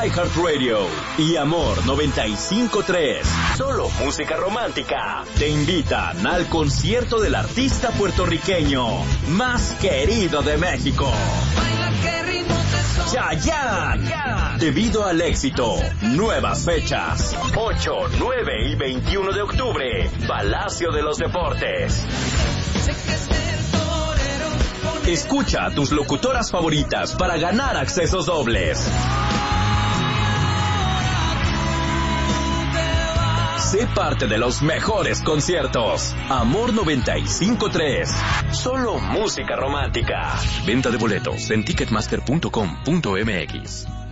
iHeartRadio y Amor 95.3. Solo música romántica. Te invitan al concierto del artista puertorriqueño más querido de México, Chayanne. Debido al éxito, nuevas fechas: 8, 9 y 21 de octubre, Palacio de los Deportes. Escucha a tus locutoras favoritas para ganar accesos dobles. Sé parte de los mejores conciertos. Amor 95.3. Solo música romántica. Venta de boletos en ticketmaster.com.mx.